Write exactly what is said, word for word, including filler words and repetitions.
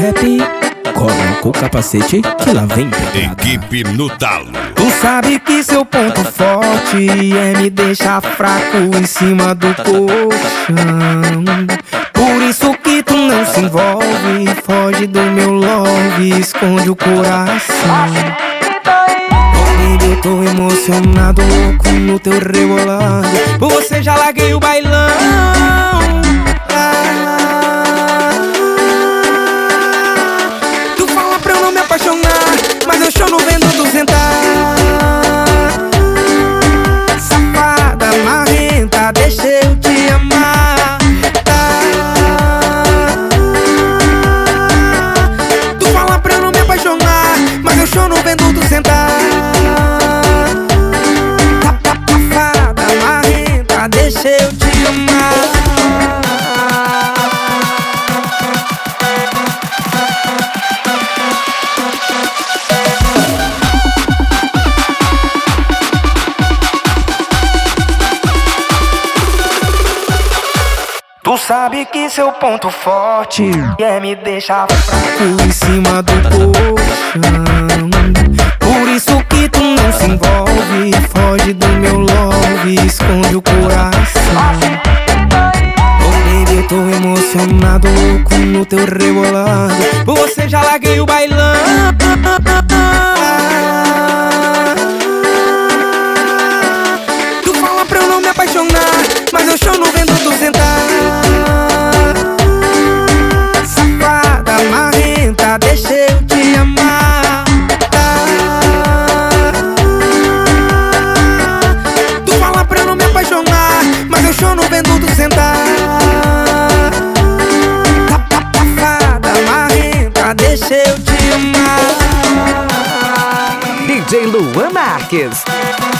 rap, coloca o capacete que lá vem pedrada. Equipe no talo. Tu sabe que seu ponto forte é me deixar fraco em cima do colchão. Por isso que tu não se envolve, foge do meu love, esconde o coração. Baby, eu tô emocionado, louco no teu rebolado. Por você já larguei o bailão. Tu fala pra eu não me apaixonar, mas eu choro vendo tu sentar. Safada, marrenta, deixa eu te amar. Tu fala pra eu não me apaixonar, mas eu choro vendo tu sentar. Safada, marrenta, deixa eu te amar. Tu sabe que seu ponto forte é me deixar fraco em cima do colchão. Por isso que tu não se envolve, foge do meu love, esconde o coração. Oh baby, eu tô emocionado, louco no teu rebolado. Por você já larguei o bailão. Tu fala pra eu não me apaixonar, mas eu choro vendo tu sentar. Safada, marrenta, deixa eu te amar. Tu fala pra eu não me apaixonar, mas eu choro vendo tu sentar. Safada, marrenta, deixa eu te amar. D J Luan Marques.